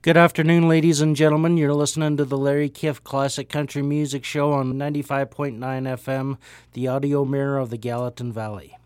Good afternoon, ladies and gentlemen. You're listening to the Larry Kiff Classic Country Music Show on 95.9 FM, the audio mirror of the Gallatin Valley.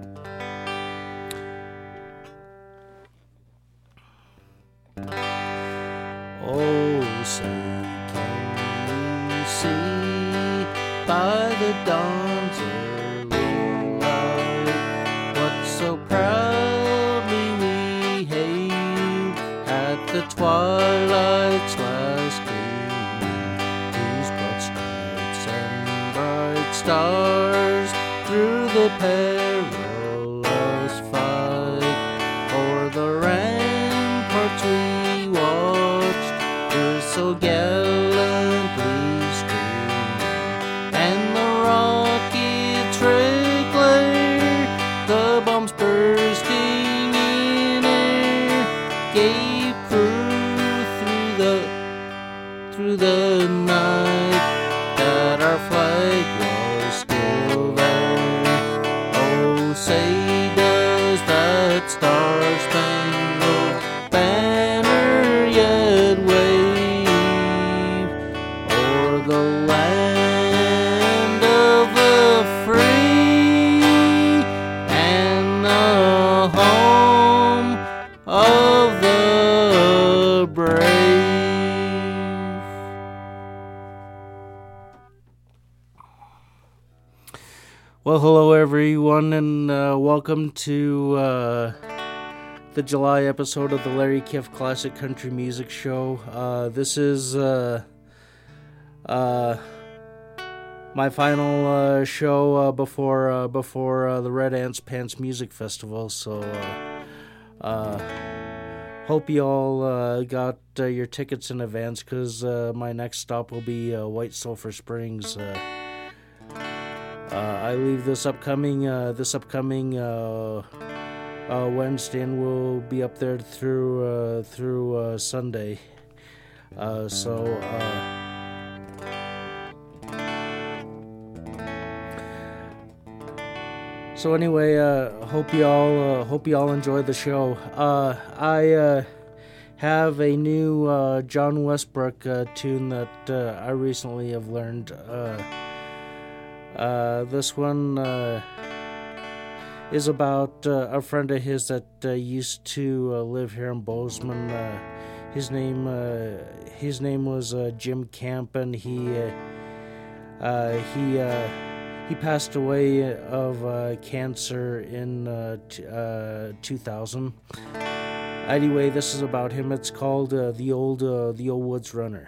Oh, say, can you see by the dawn's early light what so proudly we hailed at the twilight's last gleam, whose broad stripes and bright stars through the perilous fight o'er the ramparts we watched were so gallantly streaming, and the rockets' red glare, the bombs bursting in air, gave proof through the night that our flag was still there. Oh, say does that star-spangled banner yet wave o'er the land of the free and the home of the brave? Well, hello everyone, and welcome to the July episode of the Larry Kiff Classic Country Music Show. This is my final show before the Red Ants Pants Music Festival. So hope you all got your tickets in advance, because my next stop will be White Sulphur Springs. I leave this upcoming Wednesday, and we'll be up there through Sunday. So anyway, hope you all enjoy the show. I have a new John Westbrook tune that I recently have learned. This one is about a friend of his that used to live here in Bozeman. His name was Jim Camp, and he passed away of cancer in 2000. Anyway, this is about him. It's called the old Woods Runner.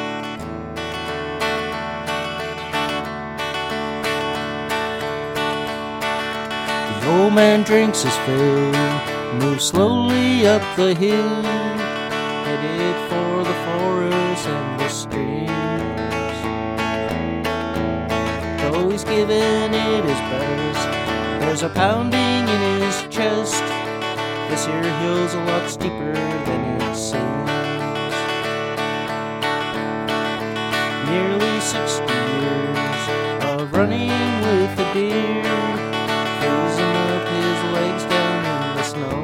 The old man drinks his fill, moves slowly up the hill, headed for the forest and the streams. Though he's giving it his best, there's a pounding in his chest. This here hill's a lot steeper than it seems. Nearly 60 years of running with the deer, freezing up his legs down in the snow.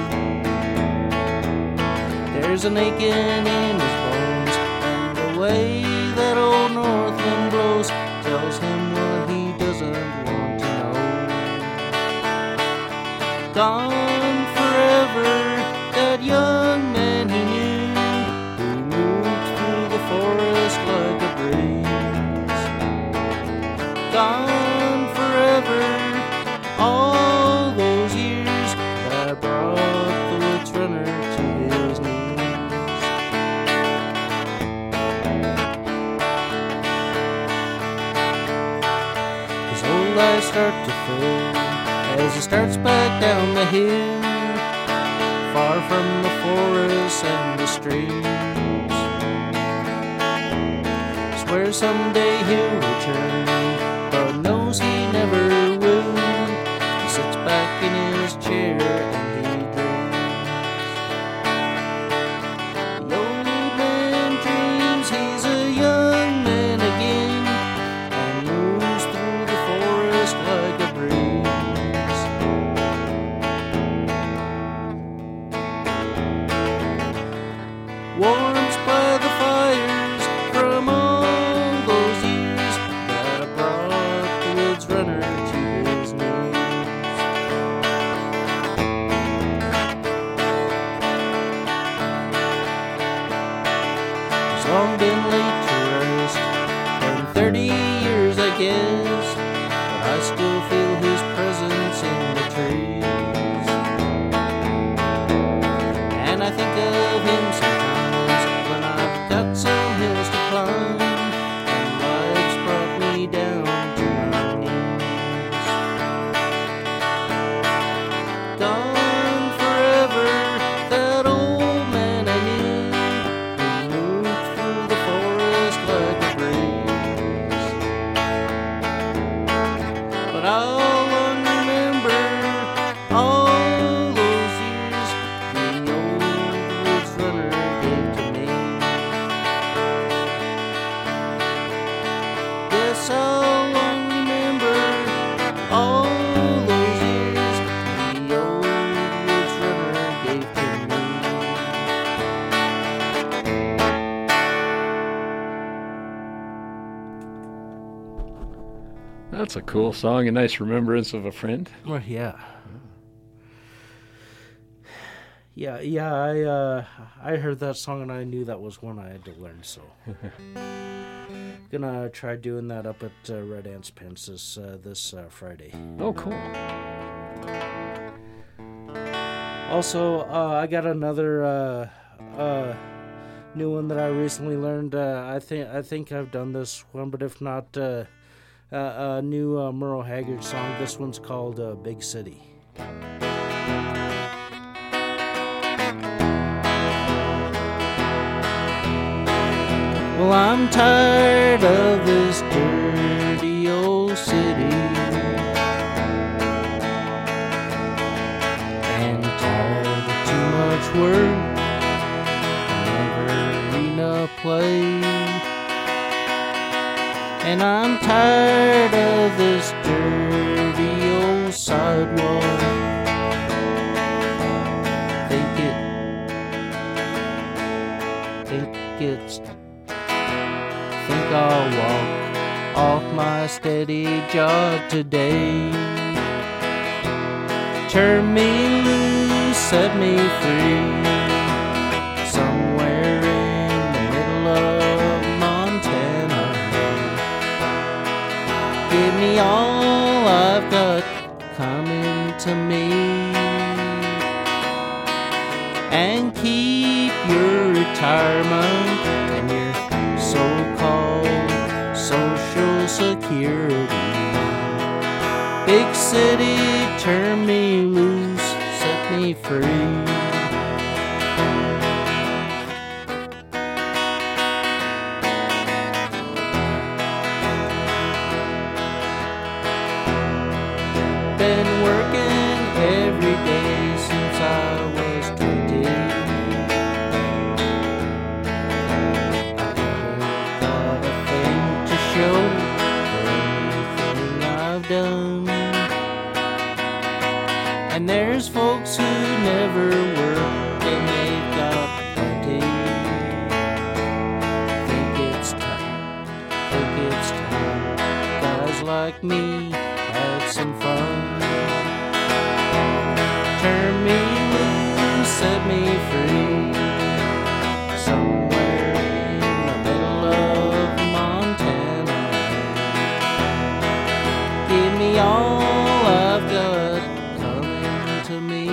There's an aching in his bones, and the way that old Northland blows tells him what he doesn't want to know. Gone forever, that young man he knew, who moved through the forest like a breeze. Gone forever, all those years that brought the woods runner to his knees. His old eyes start to fill as he starts back down the hill, far from the forest and the streams. Swears someday he'll return, but knows he never will. He sits back in his chair and he dreams. The old man dreams he's a young man again, and moves through the forest like a breeze. Warmed by the fires from all those years that I brought the woods runner to his knees. He's long been laid to rest, and 30 years I guess, but I still feel his presence in the trees. And I think of him sometimes when I've got some hills to climb and life's brought me down to my knees. Gone forever, that old man I knew, who moved through the forest like a breeze. But I'll remember all those years the old woods runner gave to me. Yes, I'll remember all those years the old woods runner gave to me. That's a cool song, a nice remembrance of a friend. Well, yeah. I heard that song and I knew that was one I had to learn, so. Gonna try doing that up at Red Ants Pens this Friday. Oh, cool. Also, I got another new one that I recently learned. I think I've done this one, but if not, a new Merle Haggard song. This one's called Big City. Well, I'm tired of this dirty old city, and tired of too much work, never enough play. And I'm tired of this dirty old sidewalk. Think I'll walk off my steady job today. Turn me loose, set me free, somewhere in the middle of Montana. Give me all I've got coming to me, and keep your retirement and your so-called Social Security. Big city, turn me loose, set me free. Been working every day since I was 20. Got a thing to show for anything I've done. And there's folks who never work and they've got plenty. Think it's time guys like me had some fun. Turn me loose, set me free, somewhere in the middle of Montana. Give me all I've got coming to me,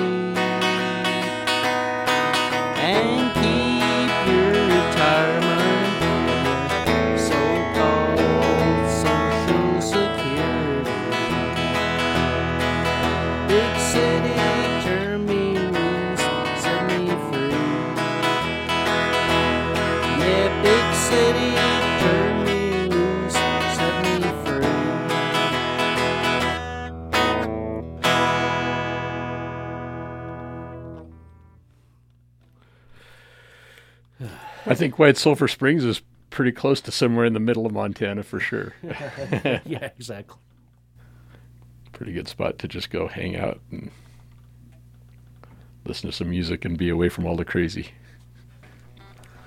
and keep your retirement and your so-called Social Security. Big city, turn me loose, set me free. Yeah, big city, turn me loose, set me free. I think White Sulphur Springs is pretty close to somewhere in the middle of Montana for sure. Yeah, exactly. Pretty good spot to just go hang out and listen to some music and be away from all the crazy.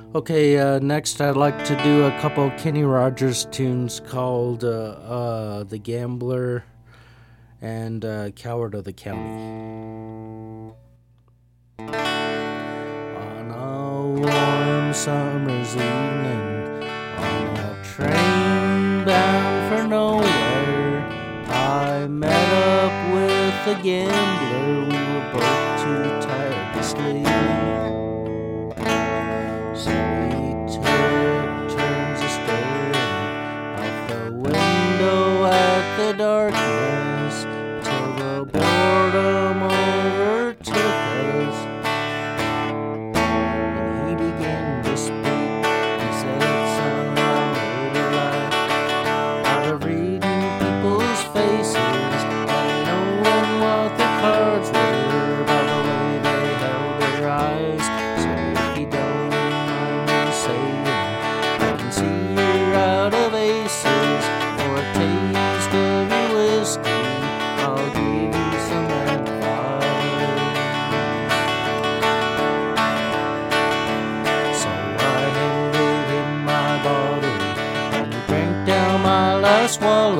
Okay, next I'd like to do a couple Kenny Rogers tunes called The Gambler and Coward of the County. On a warm summer's evening, on a train bound for nowhere, I met up with a gambler. We were both too tired to sleep, so we took turns of staring out the window at the darkness till the boredom overtook us. And he began to speak. He said, "Son, I made a life out of reading people's faces and knowing what their cards were by the way they held their eyes. So if you don't mind me saying, I can see you're out of aces. For a taste of your whiskey, I'll give you some advice." So I handed him my bottle and he drank down my last swallow.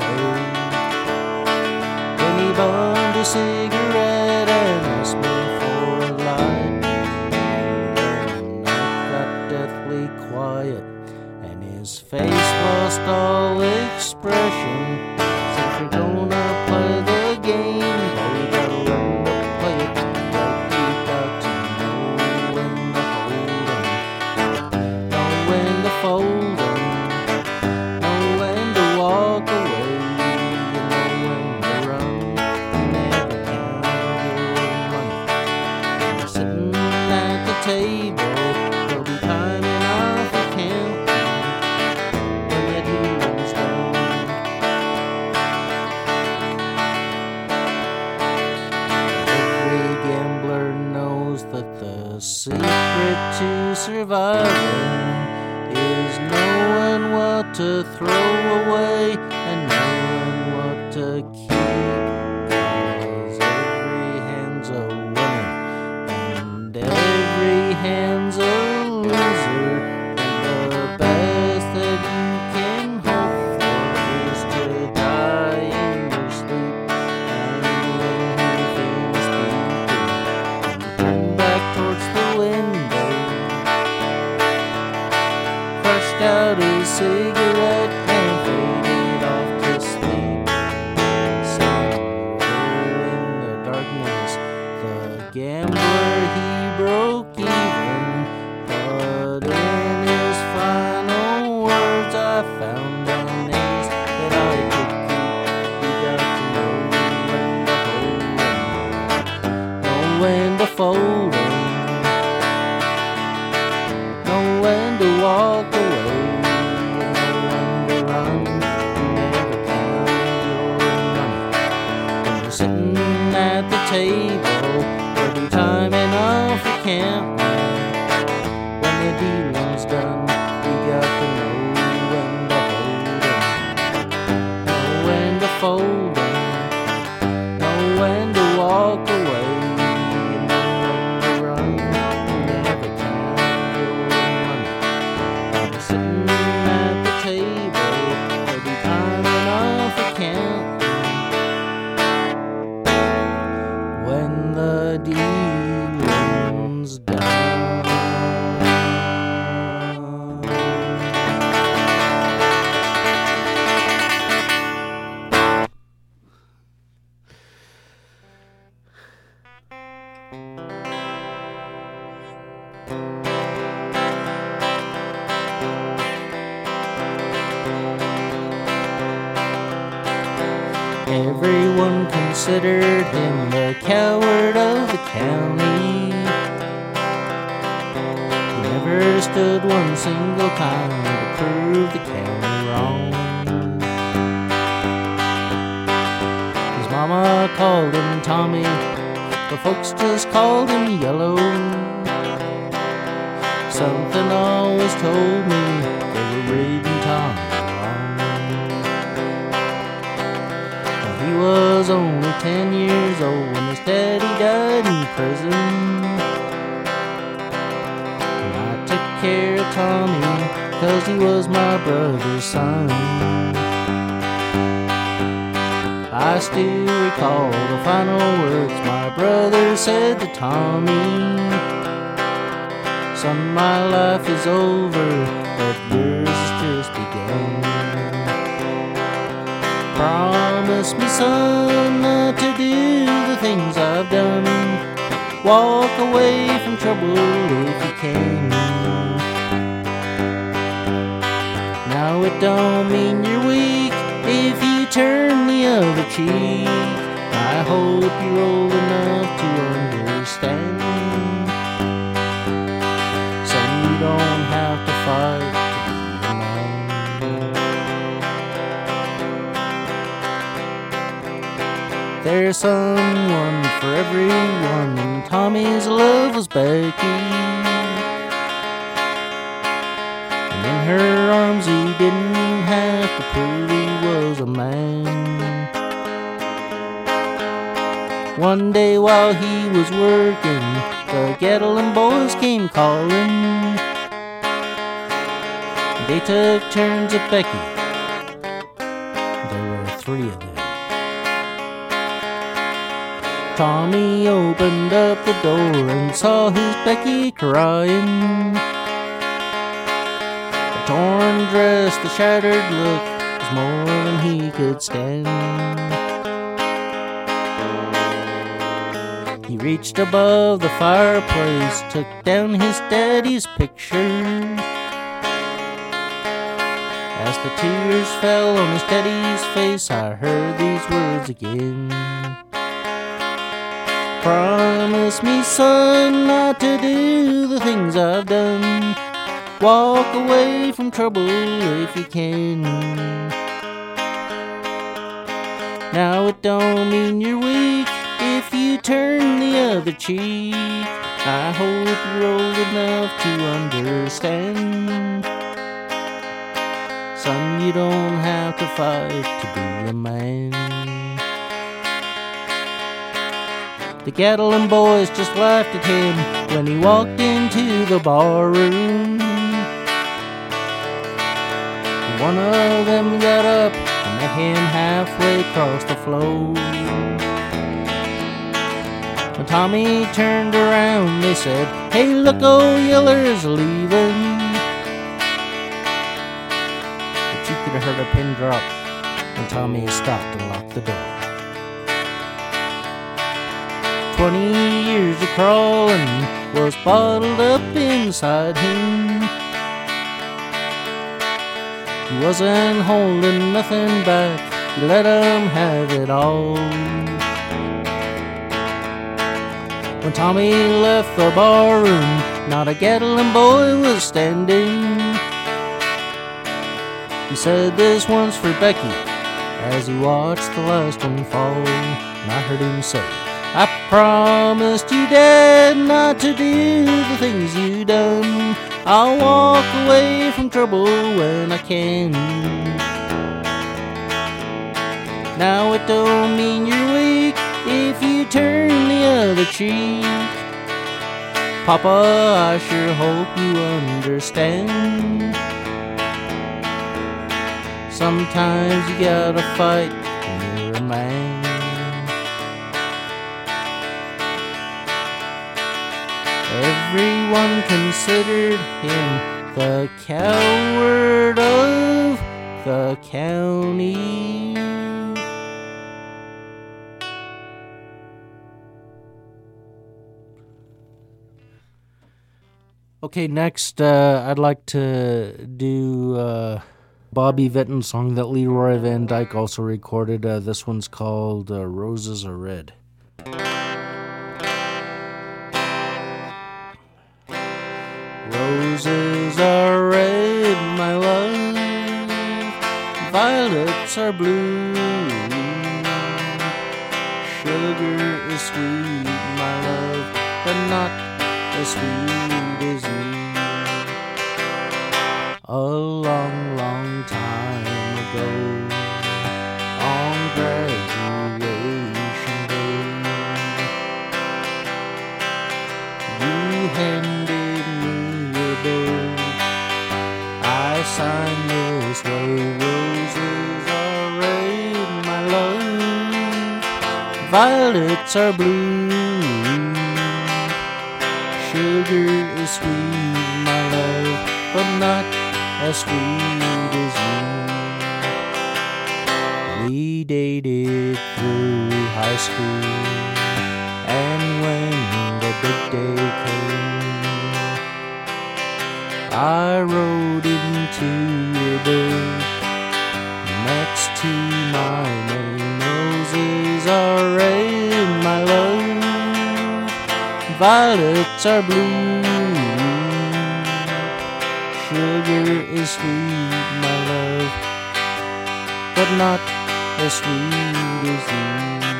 Then he bummed a cigarette and asked me for a light. And the night got deathly quiet and his face lost all expression. Said, "If you're gonna play the game, well, you gotta learn to play it right. You got to know when to hold 'em, know when to fold 'em, know when to walk away, you know when to run. You never count your money. When you're sitting at the table, there'll be time enough for counting when your dealing's done." Every gambler knows that the secret to surviving is knowing what to throw away and knowing what to keep. 'Cause every hand's a winner and every hand's a loser. And the best that you can hope for is to die in your sleep. And when he finished speaking, he turned back towards the window, crushed out his cigarette and faded off to sleep. Somewhere in the darkness, the gambler, he broke even. But in his final words, I found an ace that I could keep. You got to know when to hold 'em, know when to fold 'em, know when to walk away, know when to run. You never count your money. When you're sitting at the table, there'll be time enough for counting. When the dealing's done, you got to know when to hold 'em, know when to fold 'em, know when to walk away, you know when to run. You never count your money. When you're sitting at the table, there'll be time enough for counting when the dealing's done. Everyone considered him the coward of the county. He never stood one single time to prove the county wrong. His mama called him Tommy, but folks just called him Yellow. Something always told me they were reading Tommy wrong. He was only 10 years old when his daddy died in prison. And I took care of Tommy, 'cause he was my brother's son. I still recall the final words my brother said to Tommy. Son, my life is over, but yours has just begun. Promise me, son, not to do the things I've done. Walk away from trouble if you can. Now it don't mean you're weak if you turn the other cheek. I hope you're old enough to understand. Son, you don't have to fight to be a man. There's someone for everyone, and Tommy's love was Becky. And in her arms he didn't have to prove he was a man. One day while he was working, the Gatling boys came calling. They took turns at Becky. There were 3 of them. Tommy opened up the door and saw his Becky crying. The torn dress, the shattered look was more than he could stand. He reached above the fireplace, took down his daddy's picture. As the tears fell on his daddy's face, I heard these words again. Promise me, son, not to do the things I've done. Walk away from trouble if you can. Now it don't mean you're weak if you turn the other cheek. I hope you're old enough to understand. Son, you don't have to fight to be a man. The Gatling boys just laughed at him when he walked into the barroom. One of them got up and met him halfway across the floor. When Tommy turned around, they said, "Hey, look, old Yeller's leaving." But you could have heard a pin drop when Tommy stopped and locked the door. 20 years of crawling was bottled up inside him. He wasn't holding nothing back, he let 'em have it all. When Tommy left the barroom, not a Gatling boy was standing. He said, "This one's for Becky," as he watched the last one fall. And I heard him say, "I promised you, Dad, not to do the things you done. I'll walk away from trouble when I can." Now it don't mean you're weak if you turn the other cheek. Papa, I sure hope you understand. Sometimes you gotta fight when you're a man. Everyone considered him the coward of the county. Okay, next I'd like to do Bobby Vinton song that Leroy Van Dyke also recorded. This one's called Roses Are Red. Roses are red, my love, violets are blue. Sugar is sweet, my love, but not as sweet as you. A long, long time ago, on graduation day, you handed me your book sign this way. Roses are red, my love. Violets are blue. Sugar is sweet, my love, but not as sweet as you. We dated through high school, and when the big day came, I rode into your boat next to my name. Roses are red, my love. Violets are blue. Sugar is sweet, my love, but not as sweet as you.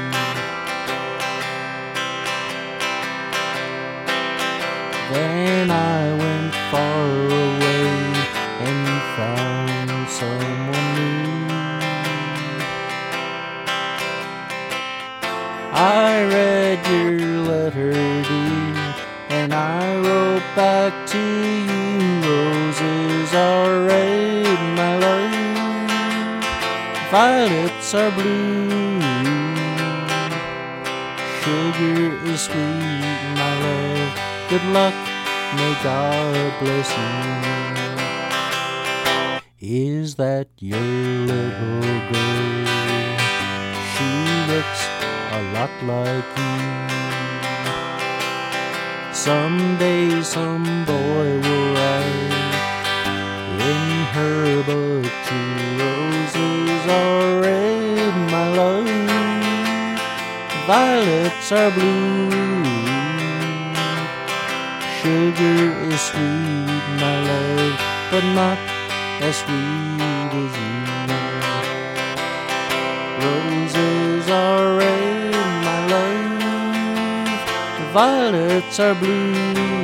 Then I went far away and found someone new. I read your letter, dear, and I wrote back to you. Roses are red, my love. Violets are blue. Sugar is sweet, my love. Good luck, may God bless you. Is that your little girl? She looks a lot like you. Someday some boy will write in her book too. Roses are red, my love. Violets are blue. Sugar is sweet, my love, but not as sweet as you. Roses are red, my love. Violets are blue.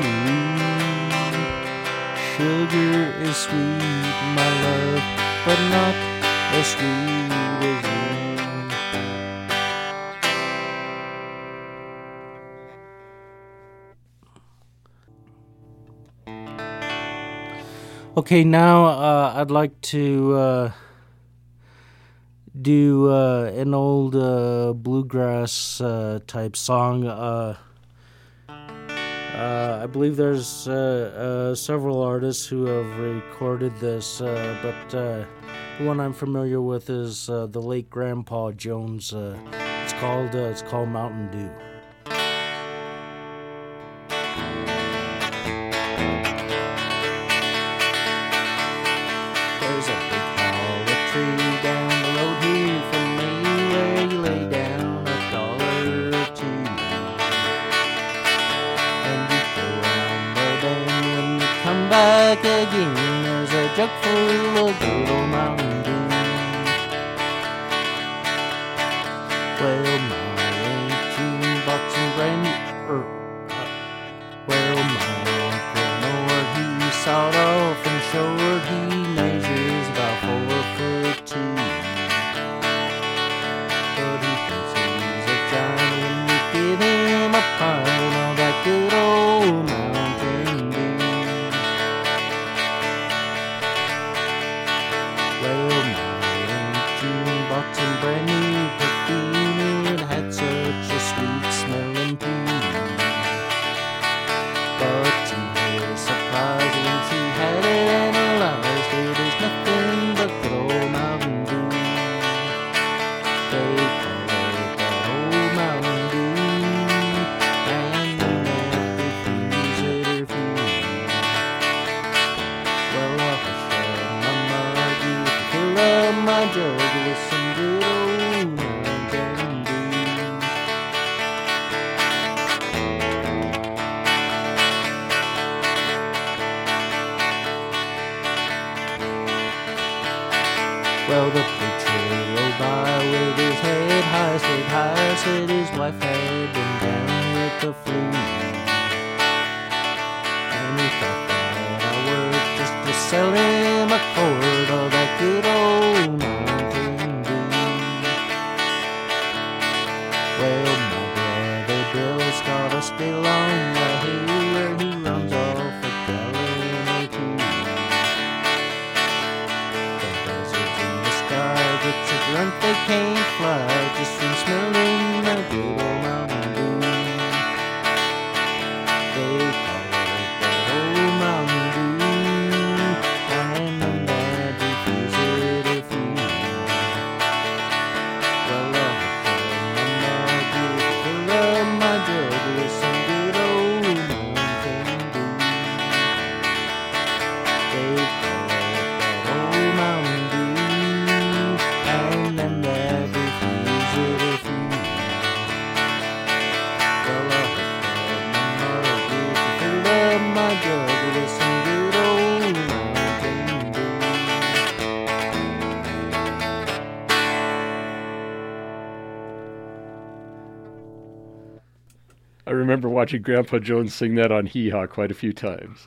Sugar is sweet, my love, but not as sweet as you. Okay, now I'd like to do an old bluegrass type song. I believe there's several artists who have recorded this, but the one I'm familiar with is the late Grandpa Jones. It's called Mountain Dew. There's a big hollow tree down the road here from me, where you lay down $1 or two. And you go round the bend when you come back again. There's a jug full of good old Mountain Dew. Well, my Aunt June bought some brand new. Well, my Uncle Nord, he sawed off and short. He measures about 4'2". But he thinks he's a giant when you give him a pint of that good old Mountain Dew. Well, my Aunt June bought some brand new perfume. It had such a sweet smelling too. But to her surprise, when she had it analyzed, it is nothing but good old Mountain Dew. They call it that old Mountain Dew, and they never refuse it or few. Well, I'll hush up my mug, you can fill up my jug with some good old Mountain Dew. Well, the preacher rode by with his head high, said his wife had been down with the flu. And he thought that I worked just to sell him a quart of that good old Mountain Dew. Well, my brother Bill's got a still on right here where he runs off a gallon or two. with some good old Mountain Dew. They call it that old Mountain Dew, and then that diffuser to few. Well, I filled up my jug with some good old Mountain Dew. I remember watching Grandpa Jones sing that on Hee Haw quite a few times.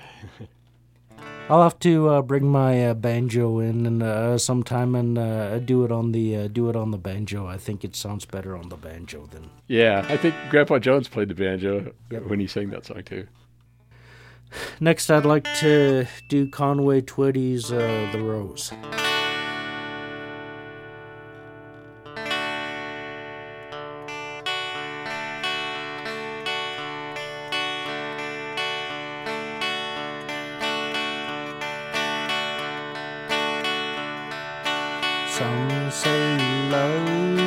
I'll have to bring my banjo in and sometime and do it on the banjo. I think it sounds better on the banjo than. Yeah, I think Grandpa Jones played the banjo Yep. when he sang that song too. Next, I'd like to do Conway Twitty's "The Rose." Some say love,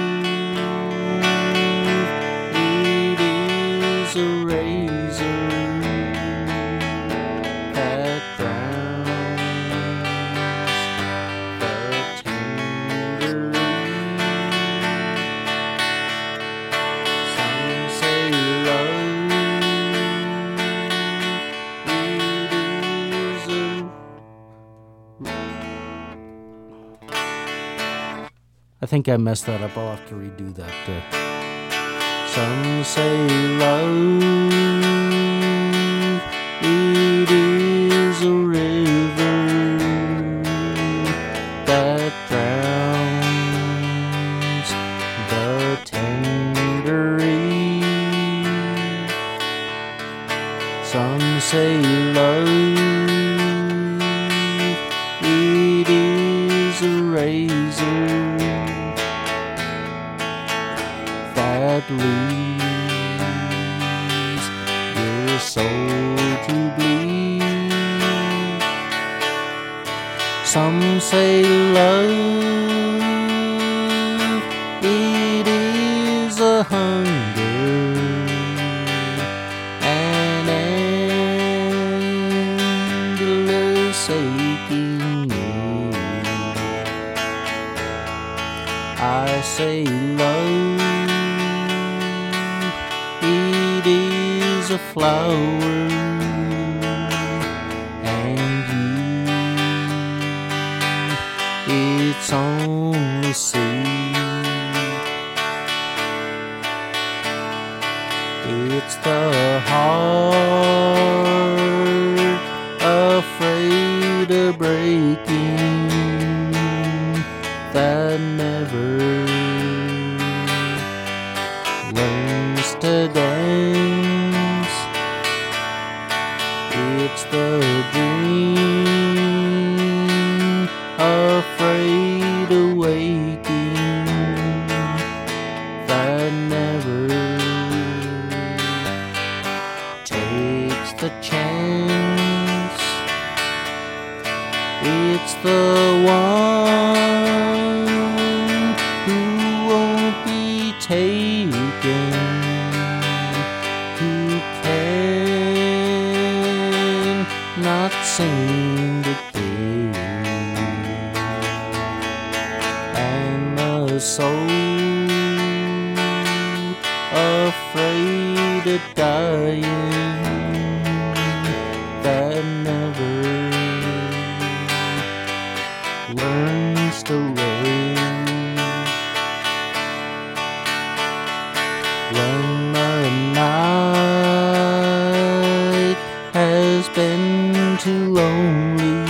it is a razor that drowns the tender reed. Some say love, it is a I think I messed that up. I'll have to redo that. Some say love, it is a river that drowns the tender reed. Some say love, it is a razor that leaves your soul to bleed. Some say love, it is a hunger, an endless aching need. I say love, it is a flower, and you, its only seed. It's the heart afraid of breaking that never learns to dance. It's the dream afraid of waking that never takes the chance. It's the one who won't be taken, who can not seem to care, and the soul afraid of dying that never learns to live. When the night has been too lonely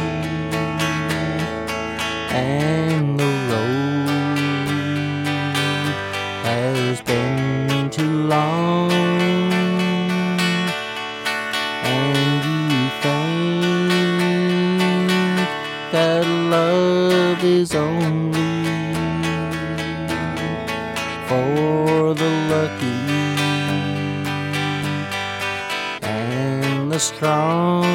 and the road has been too long, and you think that love is only for the lucky and the strong.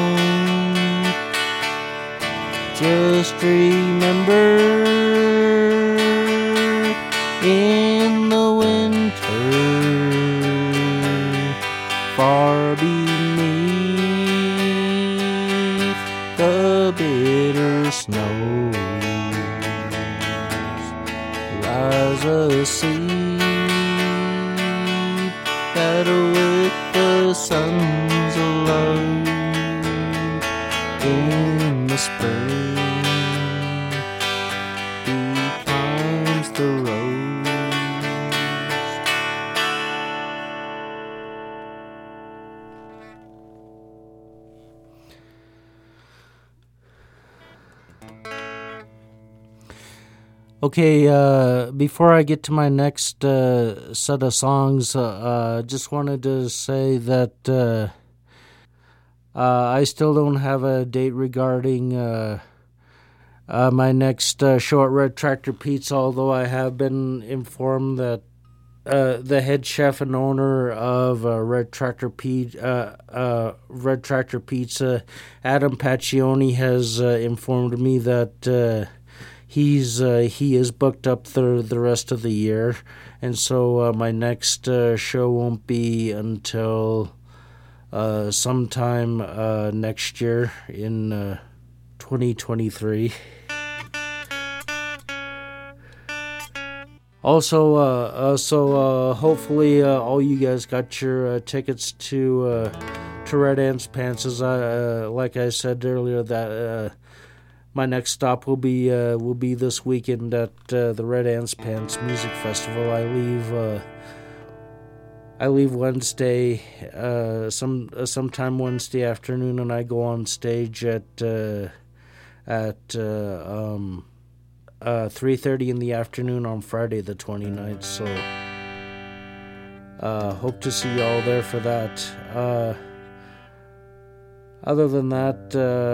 Just remember, in the winter far beneath the bitter snows lies a seed that with the sun's light in the spring becomes the rose. Okay, before I get to my next set of songs, just wanted to say that I still don't have a date regarding my next show at Red Tractor Pizza, although I have been informed that the head chef and owner of Red Tractor Pizza, Adam Paccioni, has informed me that he is booked up the rest of the year, and so my next show won't be until sometime next year in 2023. Also, hopefully all you guys got your tickets to Red Ants Pants. As like I said earlier, that my next stop will be this weekend at the Red Ants Pants Music Festival. I leave Wednesday, sometime Wednesday afternoon, and I go on stage at 3:30 in the afternoon on Friday the 29th. So hope to see y'all there for that. Other than that,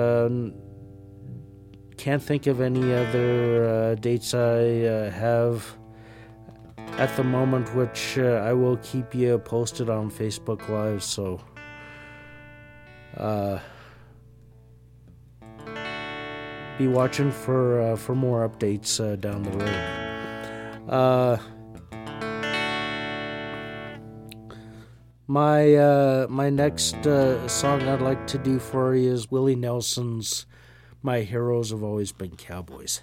can't think of any other dates I have at the moment, which I will keep you posted on Facebook Live. So be watching for more updates down the road. My next song I'd like to do for you is Willie Nelson's "My Heroes Have Always Been Cowboys."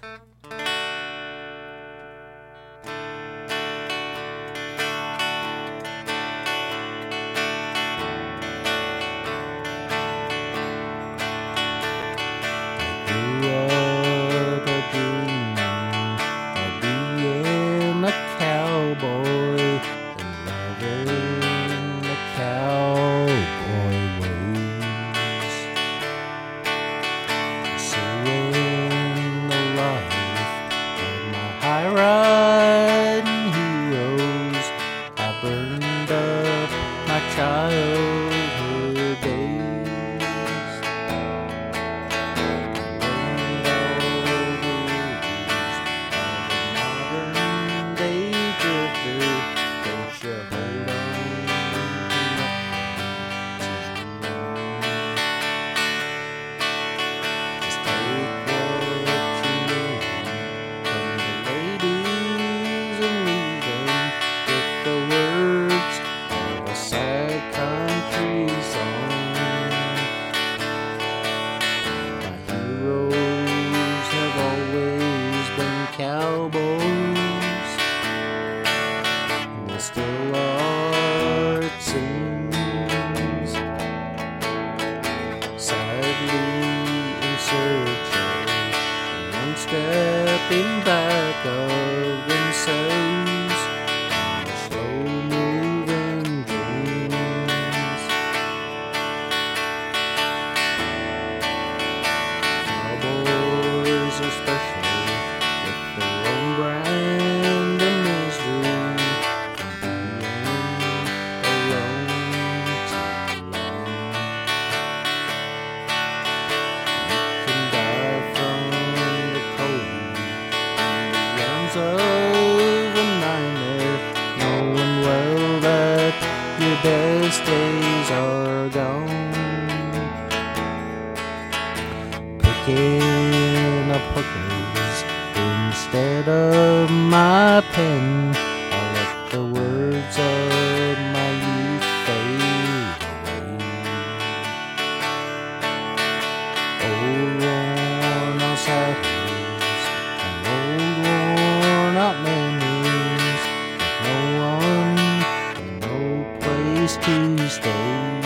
stay.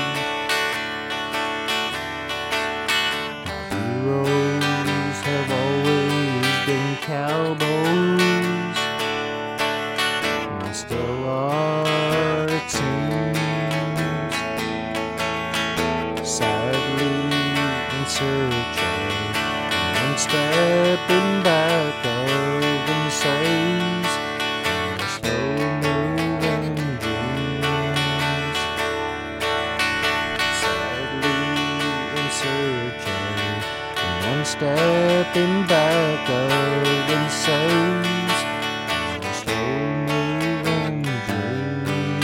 My heroes have always been cowboys, and they still are, it seems, sadly in search of one step in back of themselves and their slow-moving dreams. Sadly in search of one step in back of themselves and their slow-moving dreams.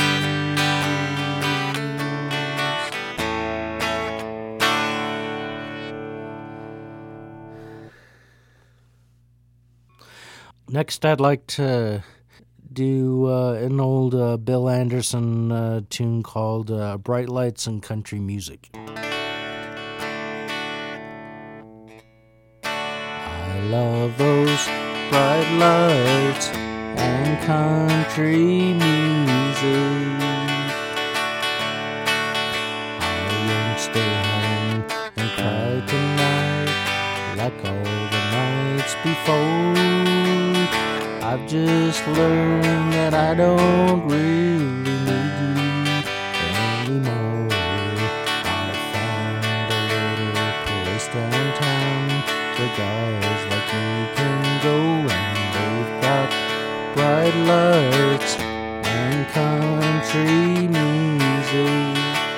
Next, I'd like to do an old Bill Anderson tune called Bright Lights and Country Music. I love those bright lights and country music. I won't stay home and cry tonight like all the nights before. I've just learned that I don't really need you anymore. I found a little place downtown where guys like me can go, and they've got bright lights and country music.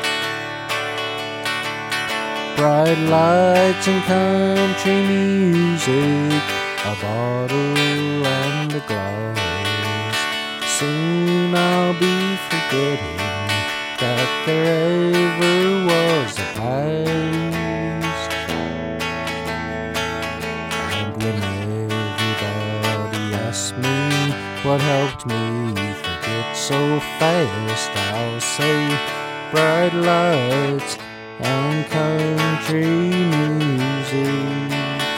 Bright lights and country music, a bottle and a glass. Soon I'll be forgetting that there ever was a past. And when everybody asks me what helped me forget so fast, I'll say bright lights and country music.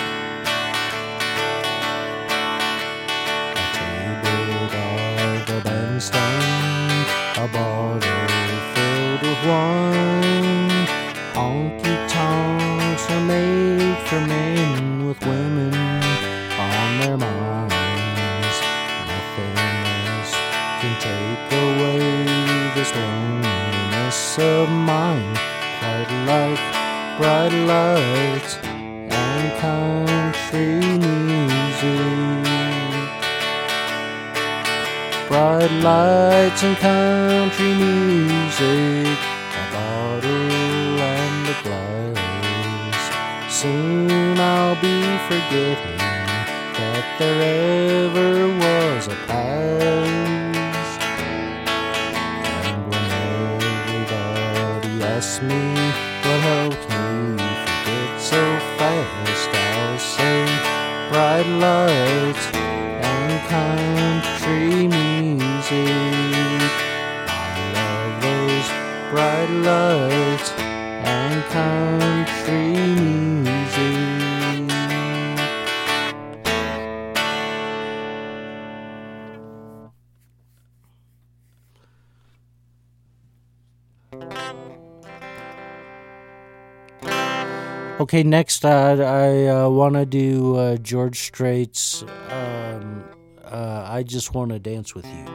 A table by the bandstand, a bottle filled with wine. Honky tonks are made for men with women on their minds. Nothing else can take away this loneliness of mine. Bright lights and country music. Bright lights and country music, a bottle and a glass. Soon I'll be forgetting that there ever was a past. And when everybody asks me what helped me forget so fast, I'll say bright lights and country music. I love those bright lights and country music. Okay, next I want to do George Strait's I Just Want to Dance With You.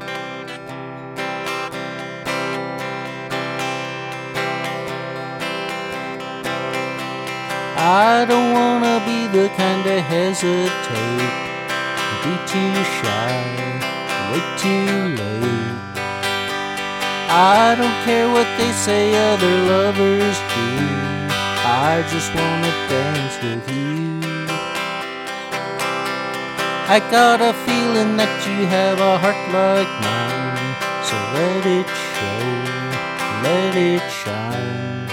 I don't want to be the kind to hesitate, be too shy, wait too late. I don't care what they say other lovers do, I just wanna dance with you. I got a feeling that you have a heart like mine, so let it show, let it shine.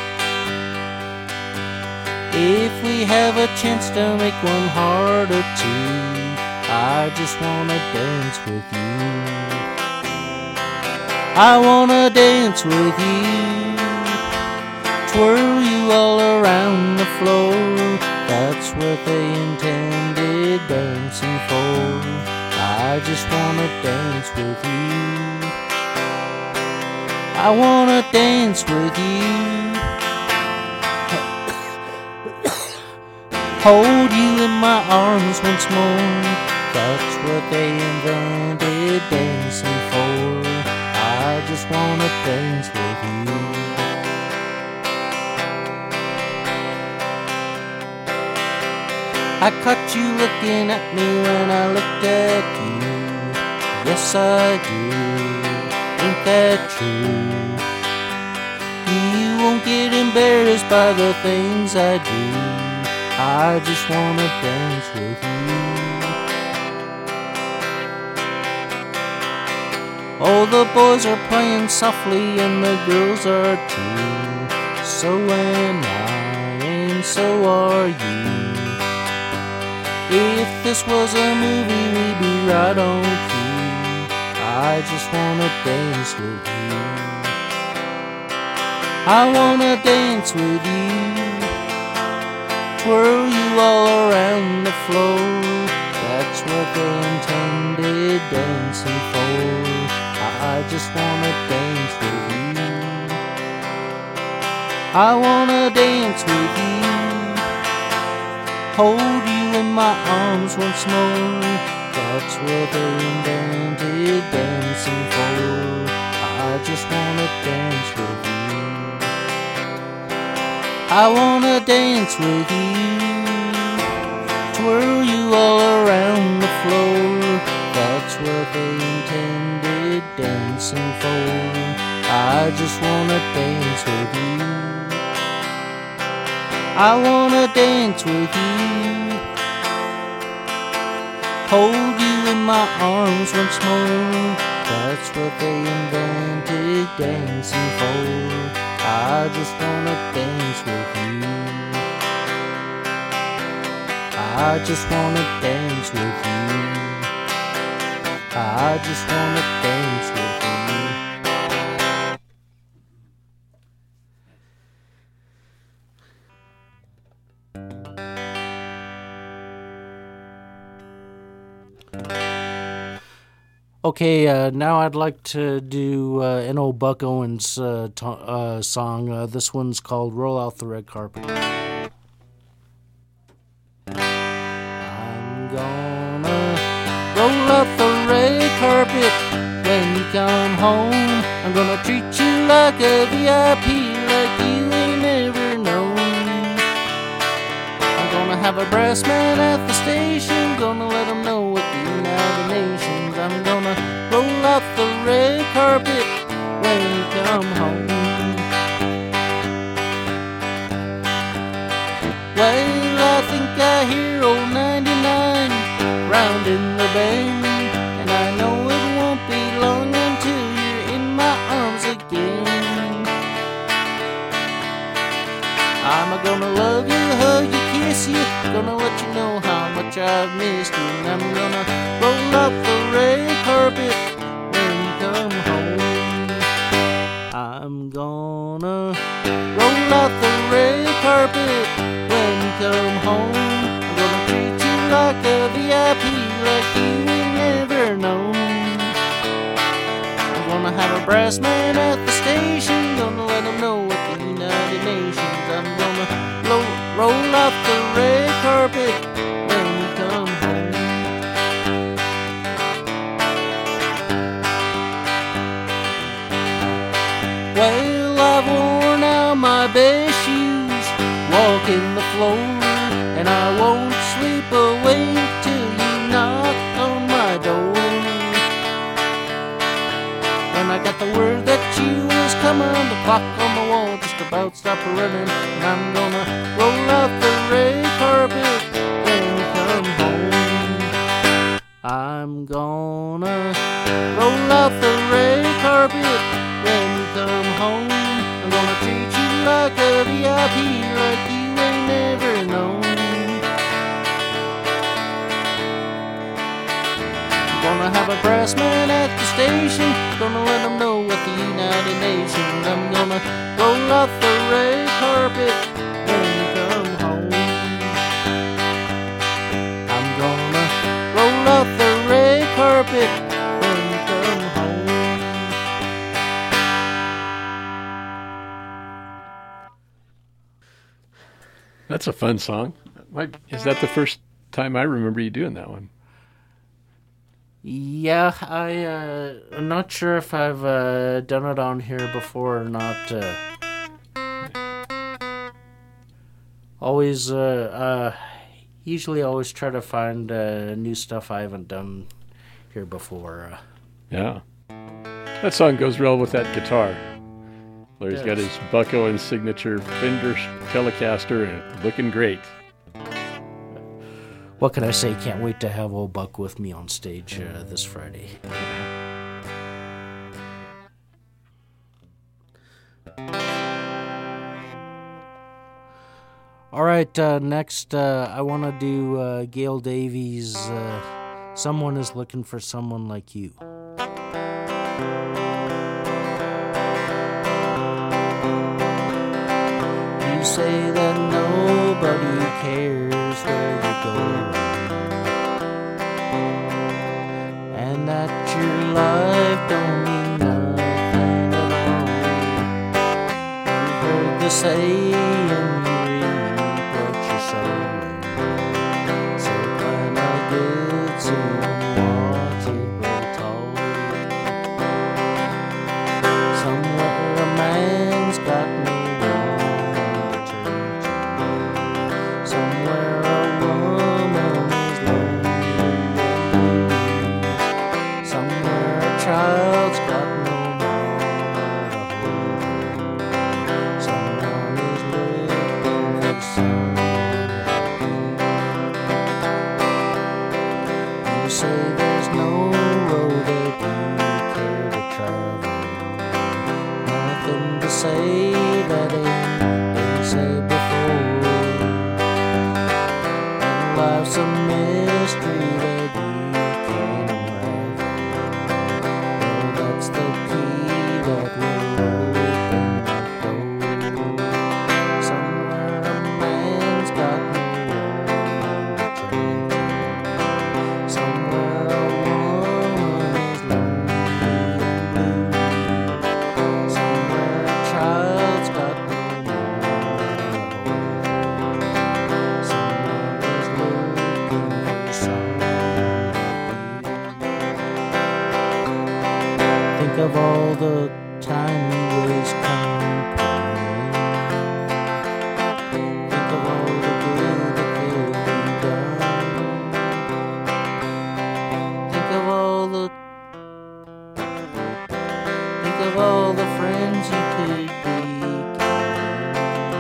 If we have a chance to make one heart or two, I just wanna dance with you. I wanna dance with you, twirl you all around the floor. That's what they intended dancing for. I just wanna dance with you. I wanna dance with you, hold you in my arms once more. That's what they invented dancing for. I just wanna dance with you. I caught you looking at me when I looked at you. Yes, I do. Ain't that true? You won't get embarrassed by the things I do. I just wanna dance with you. Oh, the boys are playing softly and the girls are too. So am I and so are you. If this was a movie, we'd be right on cue. I just wanna dance with you. I wanna dance with you, twirl you all around the floor. That's what they intended dancing for. I just wanna dance with you. I wanna dance with you, hold you in my arms once more. That's what they invented dancing for. I just wanna dance with you. I wanna dance with you, twirl you all around the floor. That's what they intended dancing for. I just wanna dance with you. I wanna dance with you, hold you in my arms once more. That's what they invented dancing for. I just wanna dance with you. I just wanna dance with you. I just wanna dance with you. Okay, now I'd like to do an old Buck Owens song. This one's called Roll Out the Red Carpet. I'm gonna roll out the red carpet when you come home. I'm gonna treat you like a VIP, like you ain't never known. I'm gonna have a brass man at the station, gonna let him know what the United Nations. I'm gonna roll out the red carpet when you come home. Well, I think I hear old 99 round in the bend, and I know it won't be long until you're in my arms again. I'm gonna love you, hug you, kiss you, gonna let you know how much I've missed you. And I'm gonna roll out the red carpet when you come home. I'm gonna roll out the red carpet when you come home. I'm gonna treat you like a VIP, like you ain't never known. I'm gonna have a brass man at the station, gonna let him know what the United Nations. I'm gonna roll out the red carpet when you come home. Well, I've worn out my best shoes, walking the floor, and I won't sleep awake till you knock on my door. When I got the word that you was coming, the clock on the wall just about stopped running, and I'm gonna roll out the red carpet when you come home. I'm gonna roll out the red carpet when you come home. I'm gonna treat you like a VIP, like you ain't never known. I'm gonna have a brass man at the station, gonna let him know what the United Nations. I'm gonna roll out the red carpet when you come home. I'm gonna roll out the red carpet when you come home. That's a fun song. Is that the first time I remember you doing that one? Yeah, I'm not sure if I've done it on here before or not. Always, usually always try to find new stuff I haven't done here before. Yeah. That song goes real with that guitar. Larry's got his Buck Owens signature Fender Telecaster and looking great. What can I say? Can't wait to have old Buck with me on stage this Friday. All right, next I want to do Gail Davies' Someone is Looking for Someone Like You. You say that nobody cares where you go, and that your life don't mean nothing at all. You've heard the saying, you reap what you sow. So plant a good seed and watch it grow tall. Somewhere a man's got no one to turn to. Somewhere a woman is lonely and blue. Somewhere a child's got no mama to hold her. Someone is looking for someone like you. You say there's no road that you care to travel. Nothing to say that ain't been said before. And life's a mystery that you can't unravel. Well, that's the key that will open that door. Somewhere a man's got no one to turn to. Somewhere a woman is lonely and blue. Somewhere a child's got no mama to hold. Someone is looking for someone like you. Think of all the time you waste complaining. Think of all the good that could be done. Think of all the friends you could become.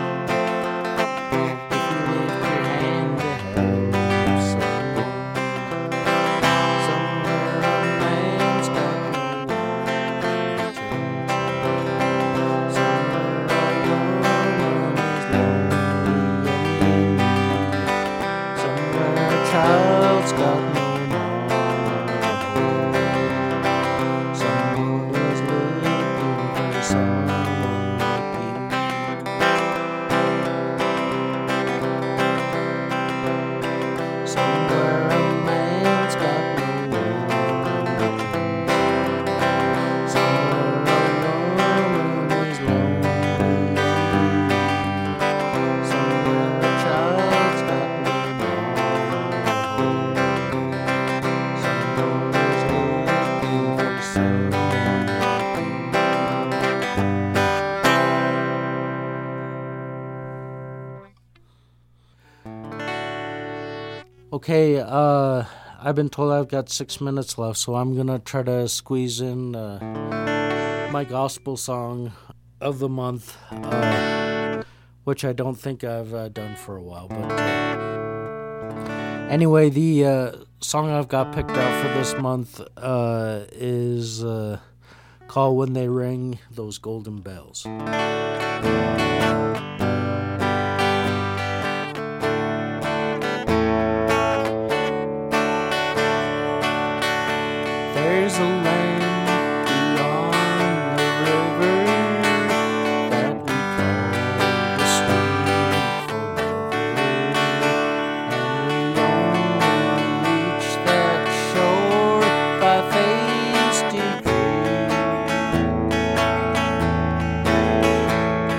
If you lift your hand to help someone. Somewhere a man's got no one to turn to. Somewhere a woman is lonely and blue. Somewhere a child's got no mama to hold. Someone is looking for someone like you. Somewhere a man's got no one to turn to. Somewhere a woman is lonely and blue. Somewhere a child's got no mama to hold. Someone is looking for someone like you. Okay, I've been told I've got 6 minutes left, so I'm gonna try to squeeze in my gospel song of the month, which I don't think I've done for a while. But anyway, the song I've got picked out for this month is called When They Ring Those Golden Bells. There's a land beyond the river that we call the sweet forever, and we only reach that shore by face to face.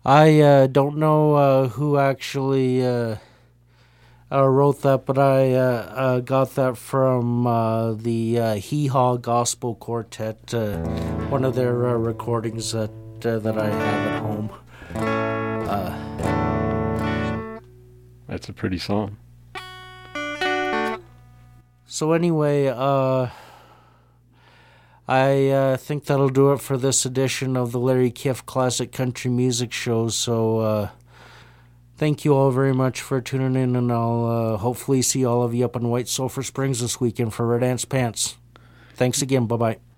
I don't know who actually wrote that, but I got that from the Hee Haw Gospel Quartet, one of their recordings that I have at home. That's a pretty song. So anyway, I think that'll do it for this edition of the Larry Kiff Classic Country Music Show. So thank you all very much for tuning in, and I'll hopefully see all of you up in White Sulphur Springs this weekend for Red Ants Pants. Thanks again. Bye-bye.